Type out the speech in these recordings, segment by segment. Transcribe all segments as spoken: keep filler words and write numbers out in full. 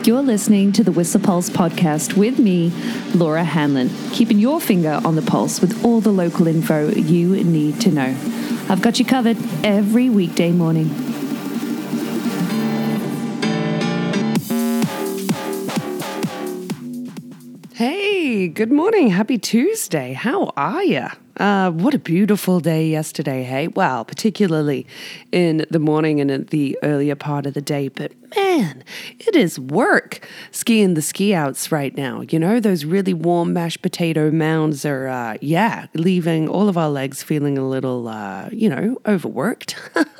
You're listening to the Whistler Pulse podcast with me, Laura Hanlon, keeping your finger on the pulse with all the local info you need to know. I've got you covered every weekday morning. Hey, good morning. Happy Tuesday. How are you? Uh, what a beautiful day yesterday, hey? Well, particularly in the morning and in the earlier part of the day. But man, it is work skiing the ski outs right now. You know, those really warm mashed potato mounds are, uh, yeah, leaving all of our legs feeling a little, uh, you know, overworked.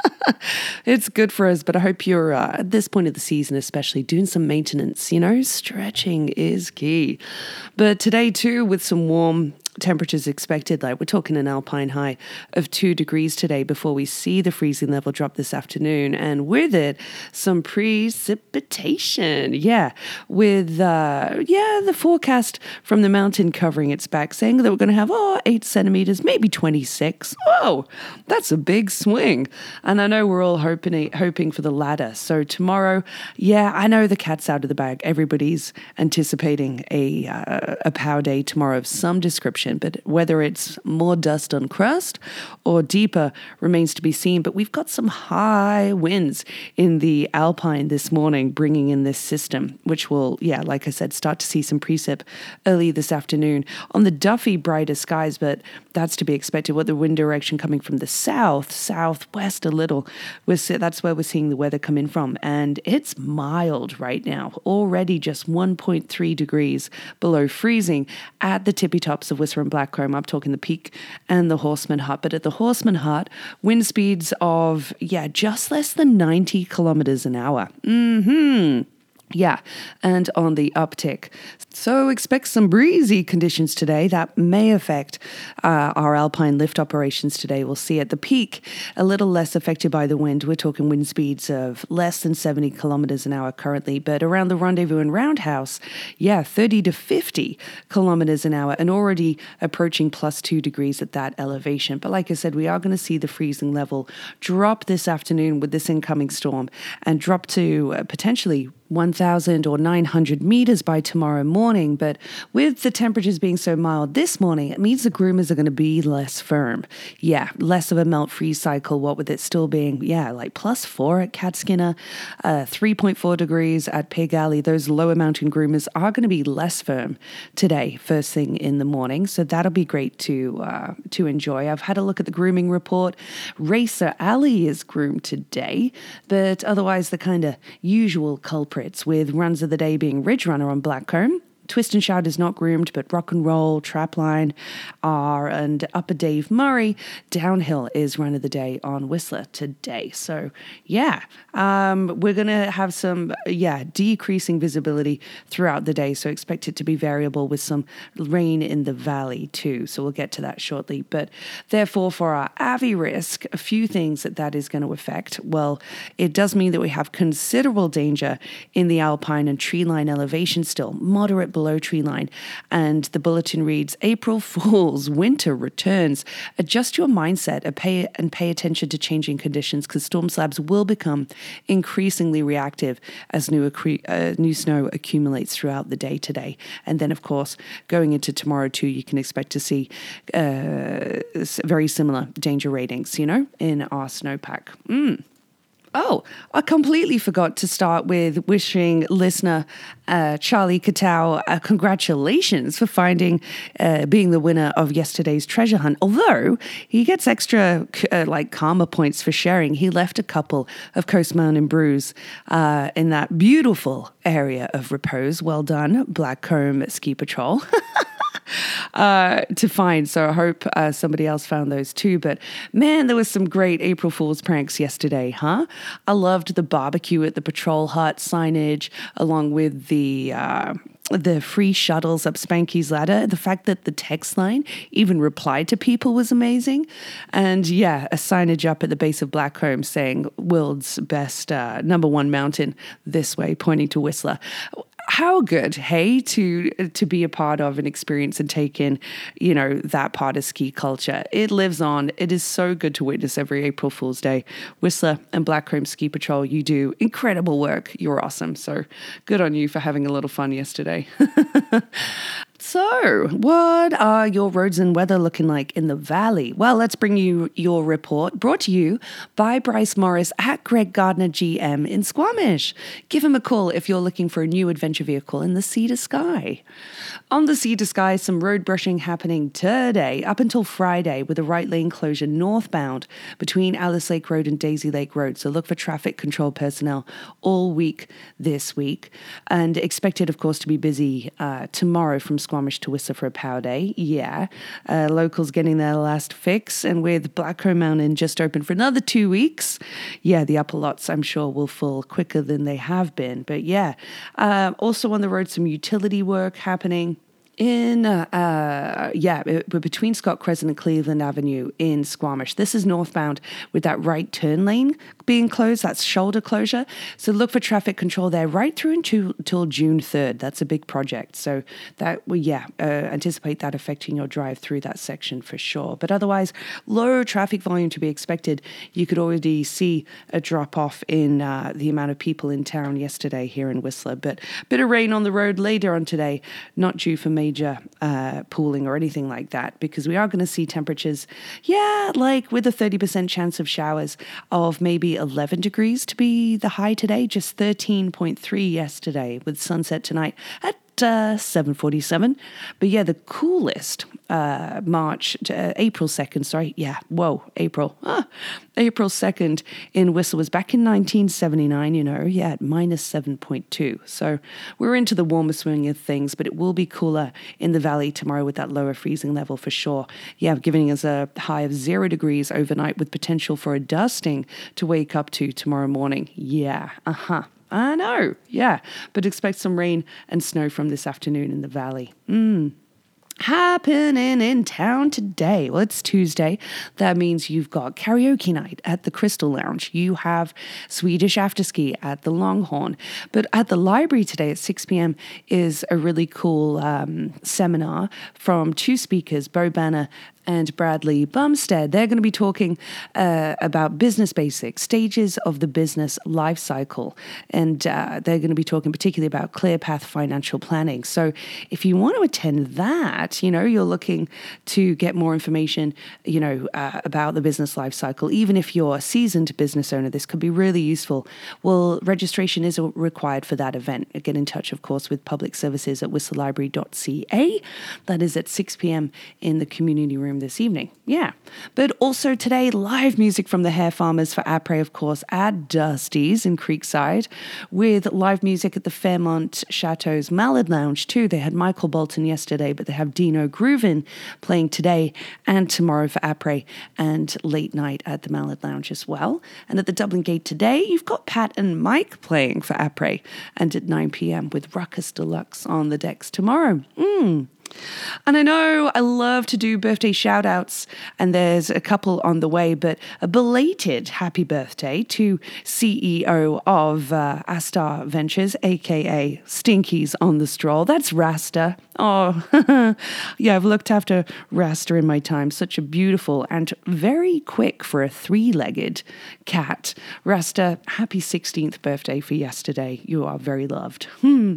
It's good for us, but I hope you're, uh, at this point of the season especially, doing some maintenance. You know, stretching is key. But today too, with some warm temperatures expected, like we're talking an alpine high of two degrees today before we see the freezing level drop this afternoon, and with it some precipitation. Yeah, with uh yeah the forecast from the mountain covering its back saying that we're going to have oh eight centimeters, maybe twenty-six. Oh, that's a big swing, and I know we're all hoping hoping for the latter. So tomorrow, yeah, I know the cat's out of the bag. Everybody's anticipating a uh, a power day tomorrow of some description. But whether it's more dust on crust or deeper remains to be seen. But we've got some high winds in the Alpine this morning, bringing in this system, which will, yeah, like I said, start to see some precip early this afternoon. On the Duffy, brighter skies, but that's to be expected. With the wind direction coming from the south, southwest a little, we're, that's where we're seeing the weather come in from. And it's mild right now, already just one point three degrees below freezing at the tippy tops of Whistler and Blackcomb. I'm talking the Peak and the Horseman Hut. But at the Horseman Hut, wind speeds of, yeah, just less than ninety kilometers an hour. Mm-hmm. Yeah, and on the uptick. So expect some breezy conditions today that may affect uh, our alpine lift operations today. We'll see at the Peak, a little less affected by the wind. We're talking wind speeds of less than seventy kilometers an hour currently, but around the Rendezvous and Roundhouse, yeah, thirty to fifty kilometers an hour and already approaching plus two degrees at that elevation. But like I said, we are going to see the freezing level drop this afternoon with this incoming storm and drop to uh, potentially one thousand or nine hundred meters by tomorrow morning. But with the temperatures being so mild this morning, it means the groomers are going to be less firm. Yeah, less of a melt freeze cycle, what with it still being, yeah, like plus four at Catskinner, uh, three point four degrees at Pig Alley. Those lower mountain groomers are going to be less firm today, first thing in the morning. So that'll be great to, uh, to enjoy. I've had a look at the grooming report. Racer Alley is groomed today, but otherwise the kind of usual culprit, with runs of the day being Ridge Runner on Blackcomb. Twist and Shout is not groomed, but Rock and Roll, Trapline are, and Upper Dave Murray downhill is run of the day on Whistler today. So yeah, um, we're going to have some, yeah, decreasing visibility throughout the day. So expect it to be variable with some rain in the valley too. So we'll get to that shortly. But therefore for our A V I risk, a few things that that is going to affect. Well, it does mean that we have considerable danger in the alpine and tree line elevation still, moderate below tree line. And the bulletin reads, April Fools, winter returns. Adjust your mindset and pay, and pay attention to changing conditions, because storm slabs will become increasingly reactive as new, accre- uh, new snow accumulates throughout the day today. And then, of course, going into tomorrow too, you can expect to see uh, very similar danger ratings, you know, in our snowpack. Mm. Oh, I completely forgot to start with wishing listener uh, Charlie Katow uh, congratulations for finding, uh, being the winner of yesterday's treasure hunt. Although he gets extra uh, like karma points for sharing. He left a couple of Coast Mountain brews uh, in that beautiful area of repose. Well done, Blackcomb Ski Patrol. uh, to find. So I hope uh, somebody else found those too. But man, there was some great April Fool's pranks yesterday, huh? I loved the barbecue at the patrol hut signage, along with the uh, the free shuttles up Spanky's Ladder. The fact that the text line even replied to people was amazing. And yeah, a signage up at the base of Blackcomb saying world's best uh, number one mountain this way, pointing to Whistler. how good, hey, to to be a part of and experience and take in, you know, that part of ski culture. It lives on. It is so good to witness every April Fool's Day. Whistler and Blackcomb Ski Patrol, you do incredible work. You're awesome. So good on you for having a little fun yesterday. So, what are your roads and weather looking like in the valley? Well, let's bring you your report, brought to you by Bryce Morris at Greg Gardner G M in Squamish. Give him a call if you're looking for a new adventure vehicle in the Sea to Sky. On the Sea to Sky, some road brushing happening today up until Friday with a right lane closure northbound between Alice Lake Road and Daisy Lake Road. So look for traffic control personnel all week this week, and expected, of course, to be busy uh, tomorrow from Squamish to Whistler for a power day. Yeah. Uh, locals getting their last fix, and with Blackcomb Mountain just open for another two weeks, yeah, the upper lots, I'm sure, will fill quicker than they have been. But yeah, uh, also on the road, some utility work happening. In, uh, uh, yeah, we're between Scott Crescent and Cleveland Avenue in Squamish. This is northbound with that right turn lane being closed. That's shoulder closure. So look for traffic control there right through until, until June third. That's a big project. So that, well, yeah, uh, anticipate that affecting your drive through that section for sure. But otherwise, low traffic volume to be expected. You could already see a drop off in uh, the amount of people in town yesterday here in Whistler. But a bit of rain on the road later on today, not due for major uh, pooling or anything like that, because we are going to see temperatures, yeah, like with a thirty percent chance of showers of maybe eleven degrees to be the high today, just thirteen point three yesterday, with sunset tonight at Uh, seven forty-seven. But yeah, the coolest uh, March, uh, April second, sorry. Yeah, whoa, April. Ah, April second in Whistler was back in nineteen seventy-nine, you know, yeah, at minus seven point two. So we're into the warmer swing of things, but it will be cooler in the valley tomorrow with that lower freezing level for sure. Yeah, giving us a high of zero degrees overnight with potential for a dusting to wake up to tomorrow morning. Yeah, uh-huh. I know, yeah, but expect some rain and snow from this afternoon in the valley. Mm. Happening in town today. Well, it's Tuesday. That means you've got karaoke night at the Crystal Lounge. You have Swedish afterski at the Longhorn. But at the library today at six p.m. is a really cool um, seminar from two speakers, Bo Banner and Bradley Bumstead. They're going to be talking uh, about business basics, stages of the business life cycle. And uh, they're going to be talking particularly about ClearPath financial planning. So if you want to attend that, you know, you're looking to get more information, you know, uh, about the business life cycle, even if you're a seasoned business owner, this could be really useful. Well, registration is required for that event. Get in touch, of course, with public services at whistler library dot c a. That is at six p.m. in the community room this evening. Yeah. But also today, live music from the Hair Farmers for Après, of course, at Dusty's in Creekside, with live music at the Fairmont Chateau's Mallard Lounge too. They had Michael Bolton yesterday, but they have Dino Groovin playing today and tomorrow for Après, and late night at the Mallard Lounge as well. And at the Dublin Gate today, you've got Pat and Mike playing for Après, and at nine p.m. with Ruckus Deluxe on the decks tomorrow. Mm. And I know I love to do birthday shout outs, and there's a couple on the way, but a belated happy birthday to C E O of uh, Astar Ventures, aka Stinkies on the Stroll. That's Rasta. Oh, yeah, I've looked after Rasta in my time. Such a beautiful and very quick for a three-legged cat. Rasta, happy sixteenth birthday for yesterday. You are very loved. Hmm.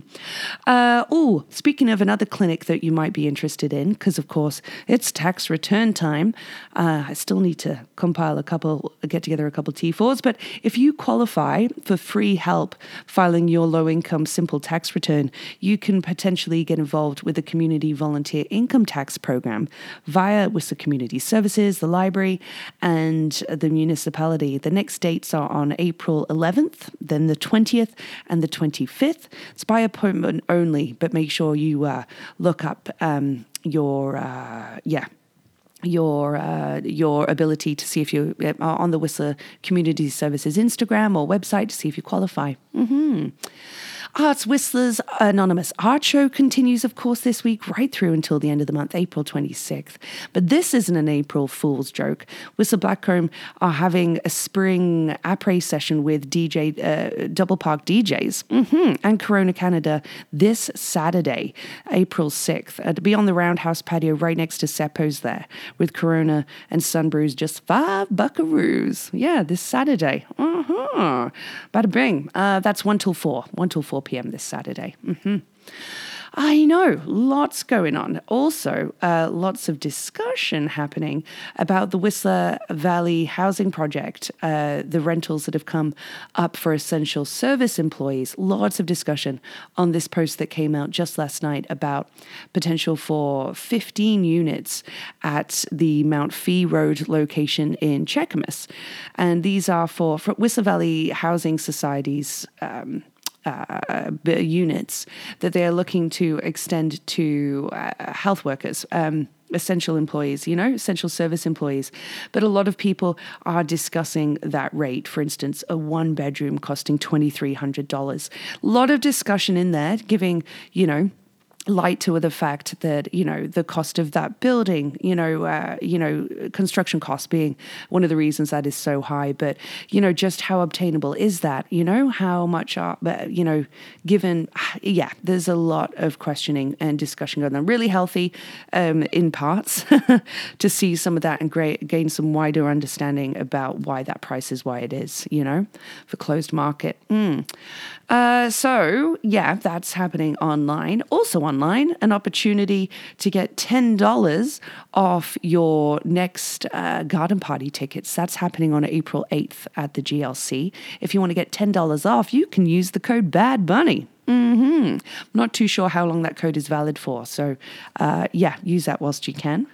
Uh, oh, speaking of another clinic that you might be interested in, because of course it's tax return time. Uh, I still need to compile a couple, get together a couple T fours, but if you qualify for free help filing your low-income simple tax return, you can potentially get involved with the Community Volunteer Income Tax Program via Whistler Community Services, the library, and the municipality. The next dates are on April eleventh, then the twentieth and the twenty-fifth. It's by appointment only, but make sure you uh, look up um, your, uh, yeah, your uh, your ability to see if you are on the Whistler Community Services Instagram or website to see if you qualify. Mm-hmm. Arts Whistlers Anonymous Art Show continues, of course, this week right through until the end of the month, April twenty-sixth. But this isn't an April Fool's joke. Whistler Blackcomb are having a spring après session with D J uh, Double Park D Js mm-hmm. and Corona Canada this Saturday, April sixth, uh, to be on the Roundhouse patio right next to Seppo's there with Corona and Sunbrews, just five buckaroos. Yeah, this Saturday. Uh-huh. Bada bing. Uh, that's one till four. one till four p.m. this Saturday. Mm-hmm. I know, lots going on. Also, uh, lots of discussion happening about the Whistler Valley Housing Project, uh, the rentals that have come up for essential service employees. Lots of discussion on this post that came out just last night about potential for fifteen units at the Mount Fee Road location in Cheakamus. And these are for, for Whistler Valley Housing Society's um, Uh, units that they are looking to extend to uh, health workers, um, essential employees, you know, essential service employees. But a lot of people are discussing that rate. For instance, a one bedroom costing two thousand three hundred dollars. A lot of discussion in there, giving, you know, light to the fact that, you know, the cost of that building, you know, uh, you know, construction costs being one of the reasons that is so high. But, you know, just how obtainable is that? You know, how much are, you know, given, yeah, there's a lot of questioning and discussion going on. Really healthy um, in parts to see some of that and gra- gain some wider understanding about why that price is why it is, you know, for closed market. Mm. Uh, so, yeah, that's happening online. Also online, an opportunity to get ten dollars off your next uh, garden party tickets. That's happening on April eighth at the G L C. If you want to get ten dollars off, you can use the code Bad Bunny. Mm-hmm. Not too sure how long that code is valid for. So, uh, yeah, use that whilst you can.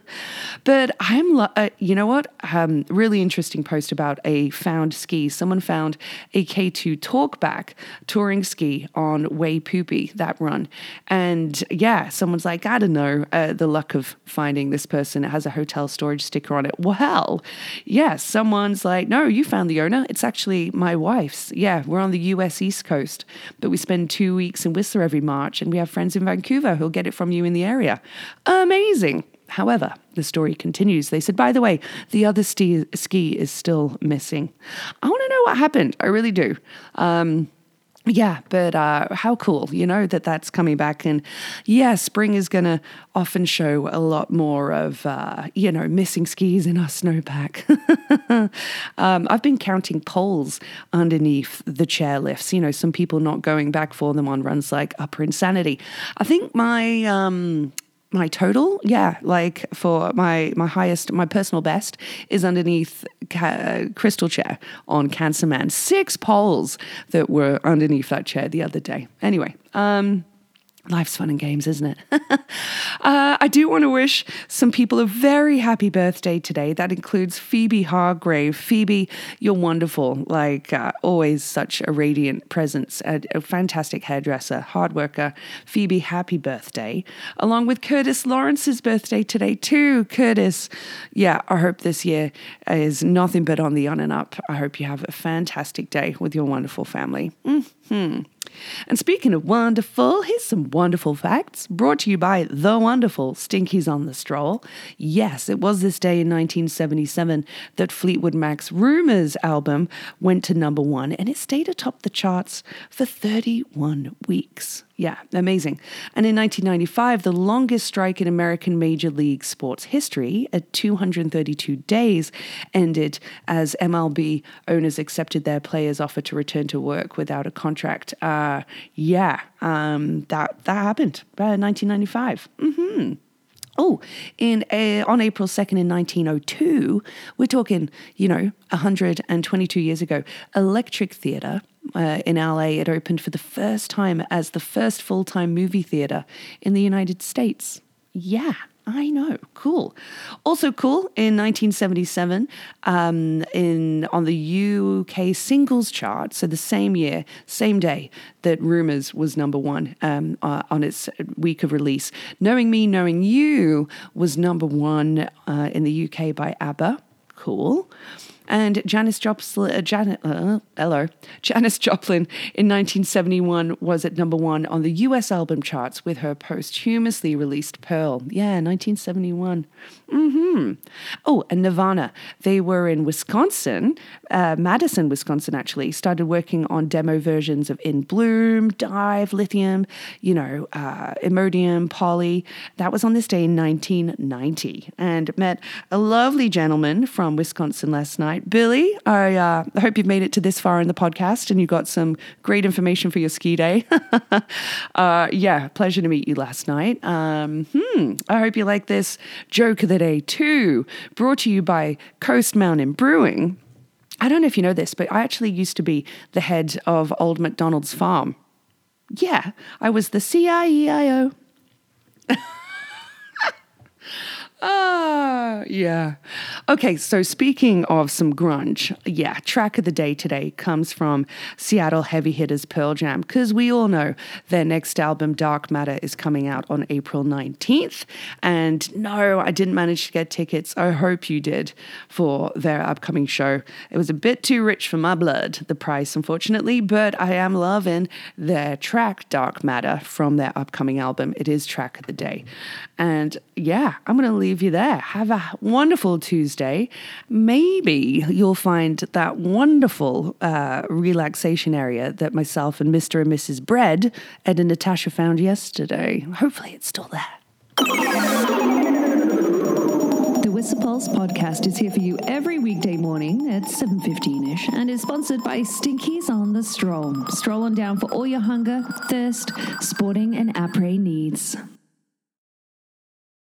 But I'm, lo- uh, you know what? Um, really interesting post about a found ski. Someone found a K two Talkback touring ski on Way Poopy, that run. And yeah, someone's like, I don't know, uh, the luck of finding this person. It has a hotel storage sticker on it. Well, yeah, someone's like, no, you found the owner. It's actually my wife's. Yeah, we're on the U S East Coast, but we spend two weeks in Whistler every March, and we have friends in Vancouver who'll get it from you in the area. Amazing. However, the story continues. They said, by the way, the other ski, ski is still missing. I want to know what happened. I really do. Um, Yeah, but uh, how cool, you know, that that's coming back. And yeah, spring is going to often show a lot more of, uh, you know, missing skis in our snowpack. um, I've been counting poles underneath the chairlifts, you know, some people not going back for them on runs like Upper Insanity. I think my... Um, My total, yeah, like for my my highest, my personal best is underneath ca- Crystal Chair on Cancer Man. Six poles that were underneath that chair the other day. Anyway, um, life's fun and games, isn't it? uh, I do want to wish some people a very happy birthday today. That includes Phoebe Hargrave. Phoebe, you're wonderful. Like uh, always, such a radiant presence. A, a fantastic hairdresser, hard worker. Phoebe, happy birthday. Along with Curtis Lawrence's birthday today too. Curtis, yeah, I hope this year is nothing but on the on and up. I hope you have a fantastic day with your wonderful family. Mm-hmm. And speaking of wonderful, here's some wonderful facts brought to you by the wonderful Stinkies on the Stroll. Yes, it was this day in nineteen seventy-seven that Fleetwood Mac's Rumours album went to number one, and it stayed atop the charts for thirty-one weeks. Yeah, amazing. And in nineteen ninety-five, the longest strike in American Major League sports history at two hundred thirty-two days ended as M L B owners accepted their players' offer to return to work without a contract. Uh, yeah, um, that that happened by nineteen ninety-five. Mm-hmm. Oh, in uh, on April second in nineteen oh two, we're talking, you know, one hundred twenty-two years ago, Electric Theatre uh, in L A, it opened for the first time as the first full-time movie theatre in the United States. Yeah, I know, cool. Also cool, in nineteen seventy-seven, um, in on the U K singles chart, so the same year, same day that Rumours was number one um, uh, on its week of release, Knowing Me, Knowing You was number one uh, in the U K by ABBA. Cool. And Janis Joplin, uh, Janet, uh, hello, Janis Joplin in nineteen seventy-one was at number one on the U S album charts with her posthumously released Pearl. Yeah, nineteen seventy-one. Mm-hmm. Oh, and Nirvana. They were in Wisconsin, uh, Madison, Wisconsin, actually, started working on demo versions of In Bloom, Dive, Lithium, you know, uh, Imodium, Polly. That was on this day in nineteen ninety. And met a lovely gentleman from Wisconsin last night. Billy, I uh, hope you've made it to this far in the podcast and you got some great information for your ski day. uh, yeah, pleasure to meet you last night. Um, hmm, I hope you like this joke of the day too, brought to you by Coast Mountain Brewing. I don't know if you know this, but I actually used to be the head of Old MacDonald's farm. Yeah, I was the C I E I O. Ah, yeah. Okay, so speaking of some grunge, yeah, track of the day today comes from Seattle heavy hitters Pearl Jam, because we all know their next album, Dark Matter, is coming out on April nineteenth. And no, I didn't manage to get tickets. I hope you did for their upcoming show. It was a bit too rich for my blood, the price, unfortunately, but I am loving their track, Dark Matter, from their upcoming album. It is track of the day. And yeah, I'm going to leave you there. Have a wonderful Tuesday. Maybe you'll find that wonderful uh, relaxation area that myself and Mister and Missus Bread, Ed and Natasha, found yesterday. Hopefully it's still there. The Whistle Pulse podcast is here for you every weekday morning at seven fifteen-ish and is sponsored by Stinkies on the Stroll. Stroll on down for all your hunger, thirst, sporting and après needs.